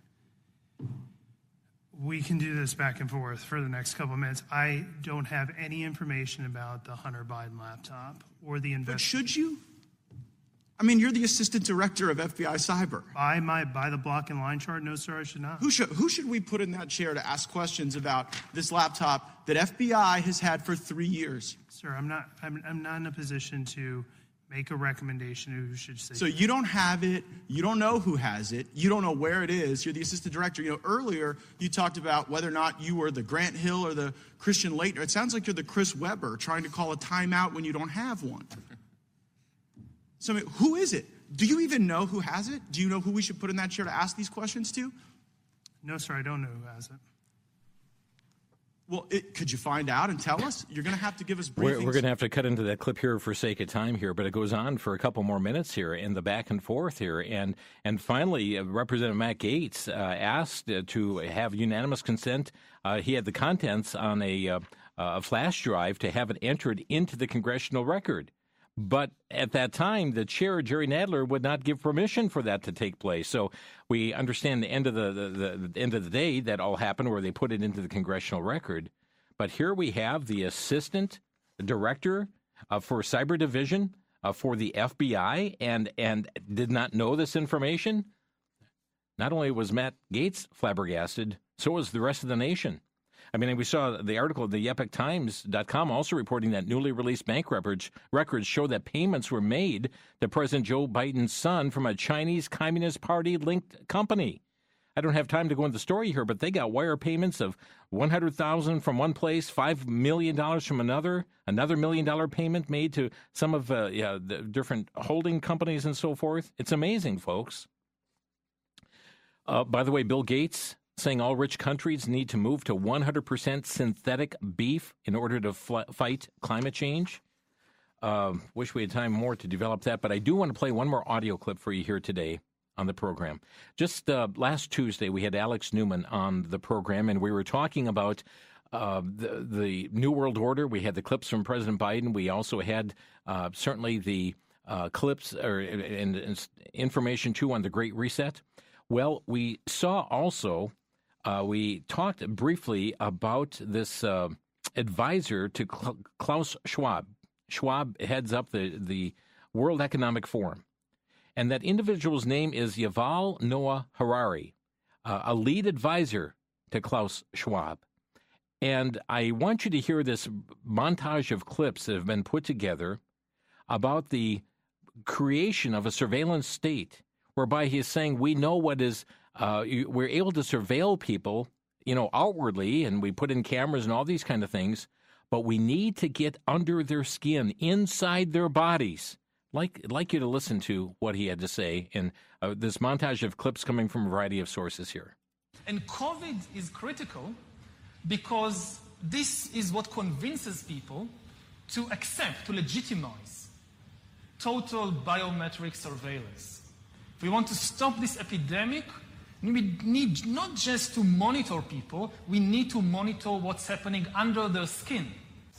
we can do this back and forth for the next couple of minutes. I don't have any information about the Hunter Biden laptop or the investigation. But should you? I mean, you're the assistant director of F B I Cyber. By my by the block and line chart, no, sir, I should not. Who should who should we put in that chair to ask questions about this laptop that F B I has had for three years? Sir, I'm not. I'm, I'm not in a position to make a recommendation who should say. So you don't have it. You don't know who has it. You don't know where it is. You're the assistant director. You know, earlier you talked about whether or not you were the Grant Hill or the Christian Laettner. It sounds like you're the Chris Webber trying to call a timeout when you don't have one. So I mean, who is it? Do you even know who has it? Do you know who we should put in that chair to ask these questions to? No, sir, I don't know who has it. Well, it, could you find out and tell us? You're going to have to give us briefings. We're, we're going to have to cut into that clip here for sake of time here, but it goes on for a couple more minutes here in the back and forth here. And and finally, uh, Representative Matt Gaetz uh, asked uh, to have unanimous consent. Uh, he had the contents on a, uh, a flash drive to have it entered into the congressional record. But at that time, the chair, Jerry Nadler, would not give permission for that to take place. So we understand the end of the, the, the end of the day that all happened where they put it into the congressional record. But here we have the assistant director uh, for cyber division uh, for the F B I and, and did not know this information? Not only was Matt Gaetz flabbergasted, so was the rest of the nation. I mean, we saw the article, the epoch times dot com, also reporting that newly released bank records, records show that payments were made to President Joe Biden's son from a Chinese Communist Party-linked company. I don't have time to go into the story here, but they got wire payments of one hundred thousand dollars from one place, five million dollars from another, another million-dollar payment made to some of uh, yeah, the different holding companies and so forth. It's amazing, folks. Uh, by the way, Bill Gates saying all rich countries need to move to one hundred percent synthetic beef in order to fl- fight climate change. Uh, wish we had time more to develop that, but I do want to play one more audio clip for you here today on the program. Just uh, last Tuesday, we had Alex Newman on the program, and we were talking about uh, the, the New World Order. We had the clips from President Biden. We also had uh, certainly the uh, clips or and, and information, too, on the Great Reset. Well, we saw also, uh, we talked briefly about this uh, advisor to Cl- Klaus Schwab. Schwab heads up the, the World Economic Forum. And that individual's name is Yuval Noah Harari, uh, a lead advisor to Klaus Schwab. And I want you to hear this montage of clips that have been put together about the creation of a surveillance state, whereby he is saying we know what is, uh, we're able to surveil people, you know, outwardly, and we put in cameras and all these kind of things, but we need to get under their skin, inside their bodies. Like, like you to listen to what he had to say in uh, this montage of clips coming from a variety of sources here. And COVID is critical because this is what convinces people to accept, to legitimize total biometric surveillance. If we want to stop this epidemic, we need not just to monitor people, we need to monitor what's happening under their skin.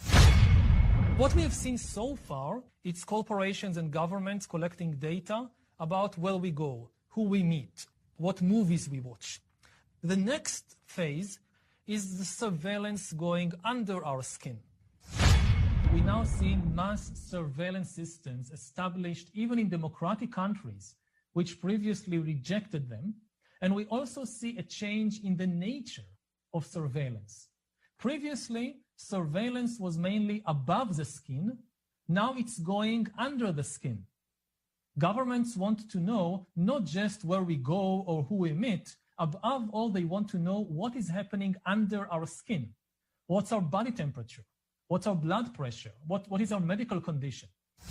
What we have seen so far, it's corporations and governments collecting data about where we go, who we meet, what movies we watch. The next phase is the surveillance going under our skin. We now see mass surveillance systems established even in democratic countries, which previously rejected them. And we also see a change in the nature of surveillance. Previously, surveillance was mainly above the skin. Now it's going under the skin. Governments want to know not just where we go or who we meet. Above all, they want to know what is happening under our skin. What's our body temperature? What's our blood pressure? What, what is our medical condition?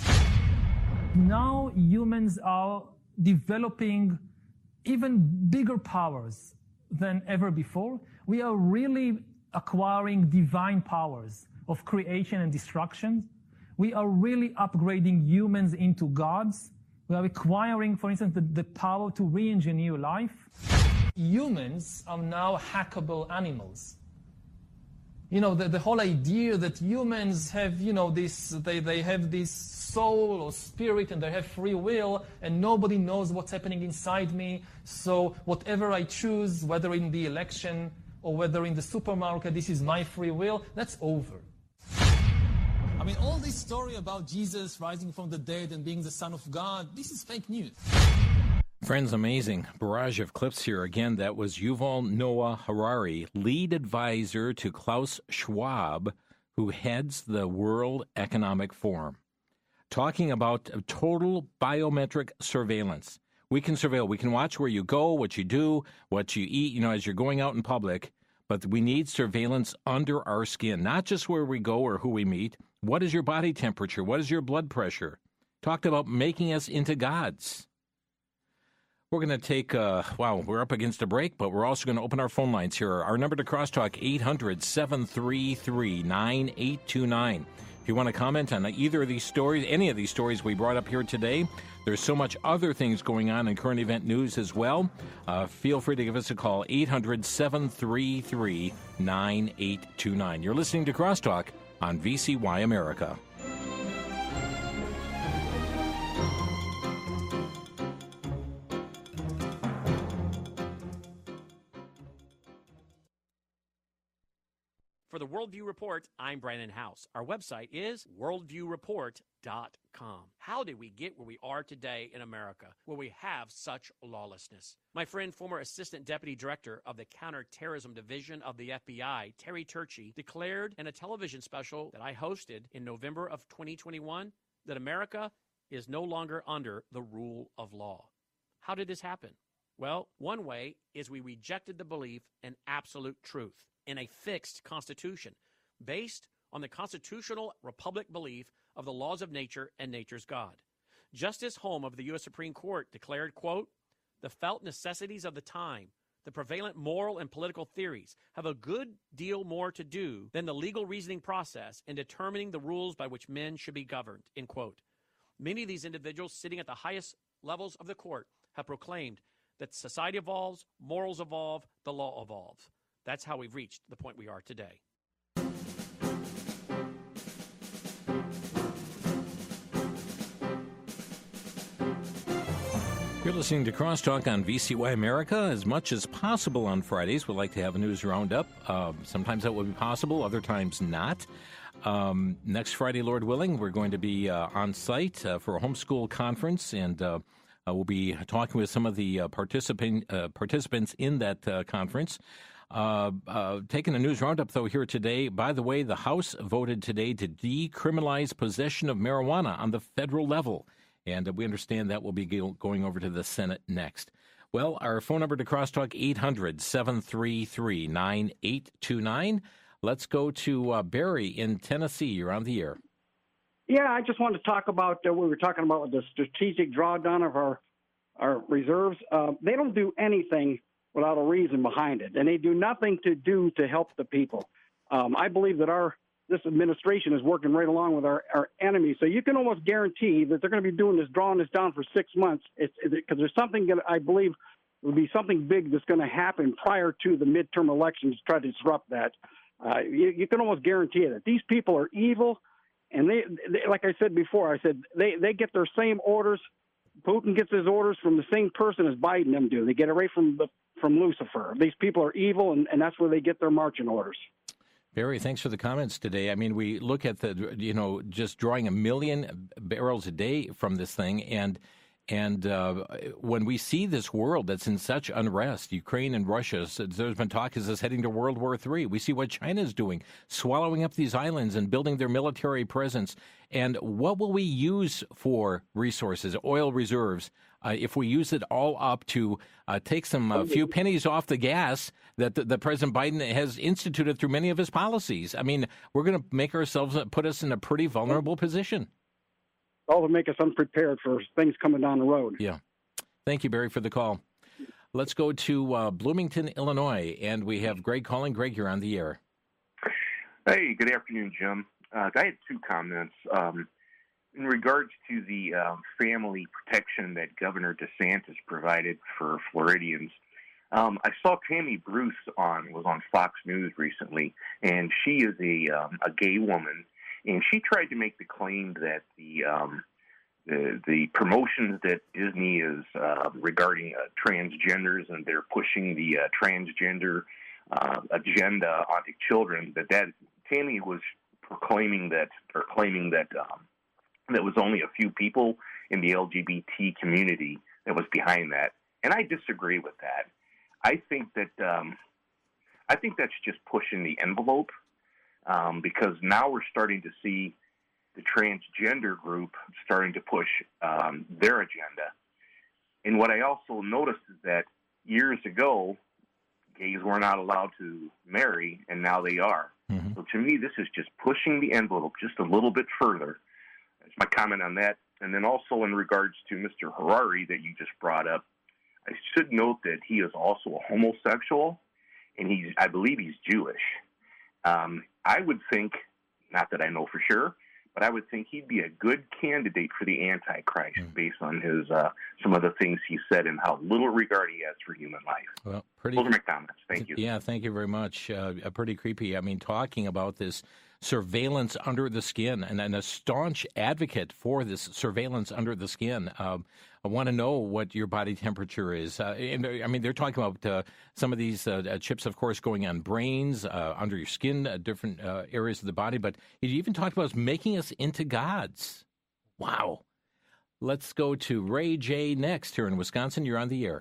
Now humans are developing even bigger powers than ever before. We are really acquiring divine powers of creation and destruction. We are really upgrading humans into gods. We are acquiring, for instance, the, the power to re-engineer life. Humans are now hackable animals. You know, the, the whole idea that humans have, you know, this, they, they have this soul or spirit and they have free will and nobody knows what's happening inside me. So whatever I choose, whether in the election or whether in the supermarket, this is my free will, that's over. I mean, all this story about Jesus rising from the dead and being the Son of God, this is fake news. Friends, amazing barrage of clips here. Again, that was Yuval Noah Harari, lead advisor to Klaus Schwab, who heads the World Economic Forum, talking about total biometric surveillance. We can surveil. We can watch where you go, what you do, what you eat, you know, as you're going out in public. But we need surveillance under our skin, not just where we go or who we meet. What is your body temperature? What is your blood pressure? Talked about making us into gods. We're going to take, uh, wow, we're up against a break, but we're also going to open our phone lines here. Our number to crosstalk, eight hundred, seven three three, nine eight two nine. If you want to comment on either of these stories, any of these stories we brought up here today, there's so much other things going on in current event news as well. Uh, feel free to give us a call, eight hundred, seven three three, nine eight two nine. You're listening to Crosstalk on V C Y America. For the World Worldview Report, I'm Brandon House. Our website is worldview report dot com. How did we get where we are today in America, where we have such lawlessness? My friend, former Assistant Deputy Director of the Counterterrorism Division of the F B I, Terry Turchi, declared in a television special that I hosted in November of twenty twenty-one that America is no longer under the rule of law. How did this happen? Well, one way is we rejected the belief in absolute truth in a fixed constitution based on the constitutional republic belief of the laws of nature and nature's God. Justice Holm of the U S Supreme Court declared, quote, the felt necessities of the time, the prevalent moral and political theories have a good deal more to do than the legal reasoning process in determining the rules by which men should be governed, end quote. Many of these individuals sitting at the highest levels of the court have proclaimed that society evolves, morals evolve, the law evolves. That's how we've reached the point we are today. You're listening to Crosstalk on V C Y America. As much as possible on Fridays, we like to have a news roundup. Uh, sometimes that will be possible, other times not. Um, next Friday, Lord willing, we're going to be uh, on site uh, for a homeschool conference, and uh, uh, we'll be talking with some of the uh, participant, uh, participants in that uh, conference. Uh, uh, taking a news roundup, though, here today. By the way, the House voted today to decriminalize possession of marijuana on the federal level. And uh, we understand that will be go- going over to the Senate next. Well, our phone number to Crosstalk, eight hundred, seven three three, nine eight two nine. Let's go to uh, Barry in Tennessee. You're on the air. Yeah, I just wanted to talk about uh, what we were talking about with the strategic drawdown of our, our reserves. Uh, they don't do anything without a reason behind it, and they do nothing to do to help the people. Um, I believe that our this administration is working right along with our, our enemies. So you can almost guarantee that they're going to be doing this, drawing this down for six months. It's because there's something that I believe will be something big that's going to happen prior to the midterm elections to try to disrupt that. Uh, you, you can almost guarantee it. These people are evil, and they, they, like I said before, I said they, they get their same orders. Putin gets his orders from the same person as Biden them do. They get it right from the, from Lucifer. These people are evil, and, and that's where they get their marching orders. Barry, thanks for the comments today. I mean, we look at the, you know, just drawing a million barrels a day from this thing, and and uh, when we see this world that's in such unrest, Ukraine and Russia, there's been talk, is this heading to World War Three? We see what China's doing, swallowing up these islands and building their military presence. And what will we use for resources, oil reserves, uh, if we use it all up to uh, take some uh, few pennies off the gas that the, the President Biden has instituted through many of his policies? I mean, we're going to make ourselves, put us in a pretty vulnerable position. All to make us unprepared for things coming down the road. Yeah. Thank you, Barry, for the call. Let's go to uh, Bloomington, Illinois, and we have Greg calling. Greg, you're on the air. Hey, good afternoon, Jim. Uh, I had two comments. Um, in regards to the uh, family protection that Governor DeSantis provided for Floridians, um, I saw Tammy Bruce on was on Fox News recently, and she is a um, a gay woman, and she tried to make the claim that the um, the, the promotions that Disney is uh, regarding uh, transgenders, and they're pushing the uh, transgender uh, agenda onto children, that that Tammy was proclaiming that, or claiming that um, there was only a few people in the L G B T community that was behind that, and I disagree with that. I think that um, I think that's just pushing the envelope, um, because now we're starting to see the transgender group starting to push um, their agenda. And what I also noticed is that years ago, gays were not allowed to marry, and now they are. Mm-hmm. So to me, this is just pushing the envelope just a little bit further. That's my comment on that. And then also in regards to Mister Harari that you just brought up, I should note that he is also a homosexual, and he's, I believe he's Jewish. Um, I would think, not that I know for sure, but I would think he'd be a good candidate for the Antichrist mm. based on his uh, some of the things he said and how little regard he has for human life. Well, pretty, Those are my comments. Thank you. Yeah, thank you very much. Uh, pretty creepy. I mean, talking about this surveillance under the skin, and, and a staunch advocate for this surveillance under the skin. Um, I want to know what your body temperature is. Uh, and, I mean, they're talking about uh, some of these uh, chips, of course, going on brains, uh, under your skin, uh, different uh, areas of the body. But you even talked about making us into gods. Wow. Let's go to Ray J. next here in Wisconsin. You're on the air.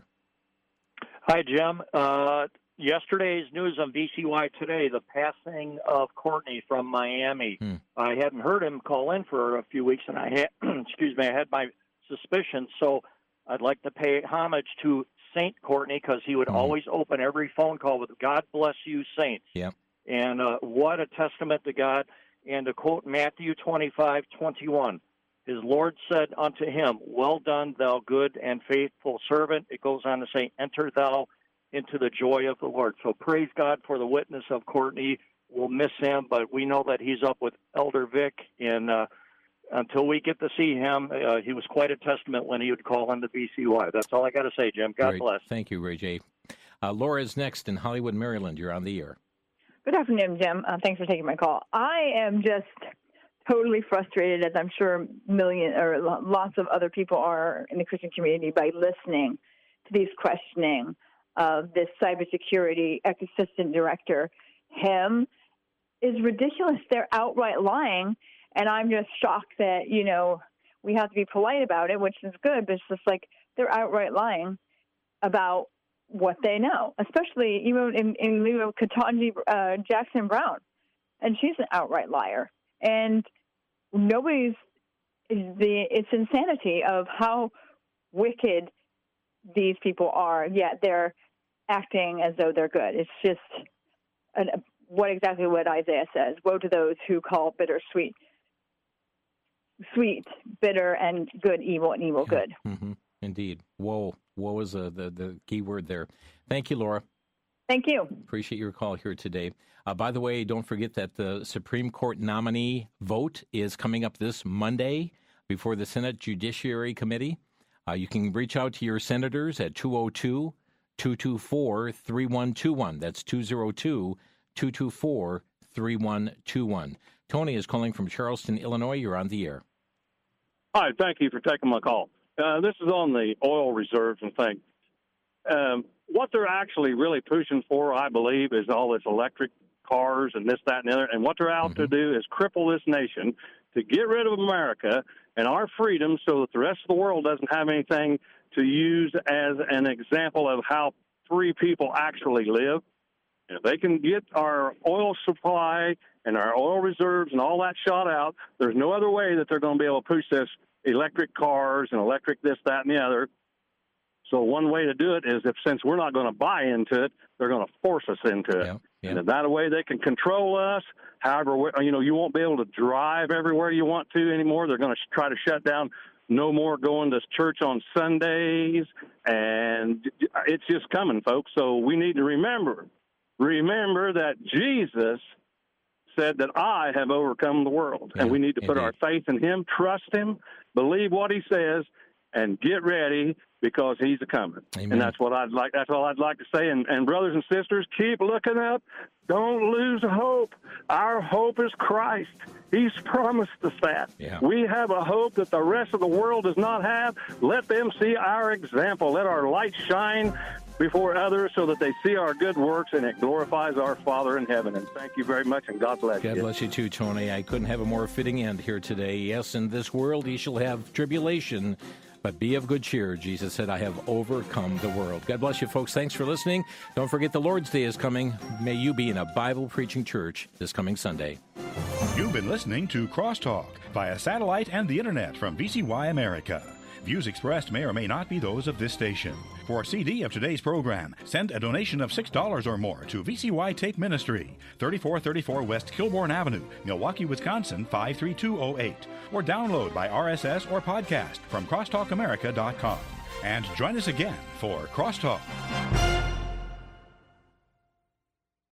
Hi, Jim. Uh, yesterday's news on V C Y Today, the passing of Courtney from Miami. Hmm. I hadn't heard him call in for a few weeks, and I had, excuse me, I had my suspicions. So I'd like to pay homage to Saint Courtney, because he would hmm. always open every phone call with "God bless you, saints." Yeah. And uh, what a testament to God. And to quote Matthew twenty-five twenty-one. His Lord said unto him, "Well done, thou good and faithful servant." It goes on to say, "Enter thou into the joy of the Lord." So praise God for the witness of Courtney. We'll miss him, but we know that he's up with Elder Vic, and uh, until we get to see him, uh, he was quite a testament when he would call into B C Y. That's all I got to say, Jim. God Great. bless. Thank you, Ray J. Uh, Laura is next in Hollywood, Maryland. You're on the air. Good afternoon, Jim. Uh, thanks for taking my call. I am just totally frustrated, as I'm sure million or lots of other people are in the Christian community, by listening to these questioning of this cybersecurity assistant director. Him is ridiculous. They're outright lying, and I'm just shocked that, you know, we have to be polite about it, which is good, but it's just like they're outright lying about what they know, especially even in, in lieu of Ketanji uh, Jackson Brown, and she's an outright liar. And nobody's the it's insanity of how wicked these people are, yet they're acting as though they're good. It's just an, what exactly what Isaiah says: "Woe to those who call bitter sweet, sweet bitter, and good evil, and evil yeah. good." Mm-hmm. Indeed. Woe. Woe is uh, the, the key word there. Thank you, Laura. Thank you. Appreciate your call here today. Uh, by the way, don't forget that the Supreme Court nominee vote is coming up this Monday before the Senate Judiciary Committee. Uh, you can reach out to your senators at two oh two, two two four, three one two one. That's two oh two, two two four, three one two one. Tony is calling from Charleston, Illinois. You're on the air. Hi, thank you for taking my call. Uh, this is on the oil reserves and things. Um, what they're actually really pushing for, I believe, is all this electric cars and this, that, and the other. And what they're out mm-hmm. to do is cripple this nation to get rid of America and our freedom so that the rest of the world doesn't have anything to use as an example of how free people actually live. And if they can get our oil supply and our oil reserves and all that shot out, there's no other way that they're going to be able to push this electric cars and electric this, that, and the other. So one way to do it is, if since we're not going to buy into it, they're going to force us into it. Yeah, yeah. And if that way they can control us, however, you know, you won't be able to drive everywhere you want to anymore. They're going to try to shut down no more going to church on Sundays, and it's just coming, folks. So we need to remember, remember that Jesus said that I have overcome the world, yeah, and we need to put indeed. our faith in him, trust him, believe what he says, and get ready, because he's a coming. Amen. And that's what I'd like. That's all I'd like to say. And, and brothers and sisters, keep looking up. Don't lose hope. Our hope is Christ. He's promised us that. Yeah. We have a hope that the rest of the world does not have. Let them see our example. Let our light shine before others so that they see our good works, and it glorifies our Father in heaven. And thank you very much, and God bless God you. God bless you too, Tony. I couldn't have a more fitting end here today. Yes, in this world ye shall have tribulation, but be of good cheer. Jesus said, I have overcome the world. God bless you, folks. Thanks for listening. Don't forget the Lord's Day is coming. May you be in a Bible-preaching church this coming Sunday. You've been listening to Crosstalk via satellite and the internet from V C Y America. Views expressed may or may not be those of this station. For a C D of today's program, send a donation of six dollars or more to V C Y Tape Ministry, thirty-four thirty-four West Kilbourne Avenue, Milwaukee, Wisconsin, five three two oh eight. Or download by R S S or podcast from crosstalk america dot com. And join us again for Crosstalk.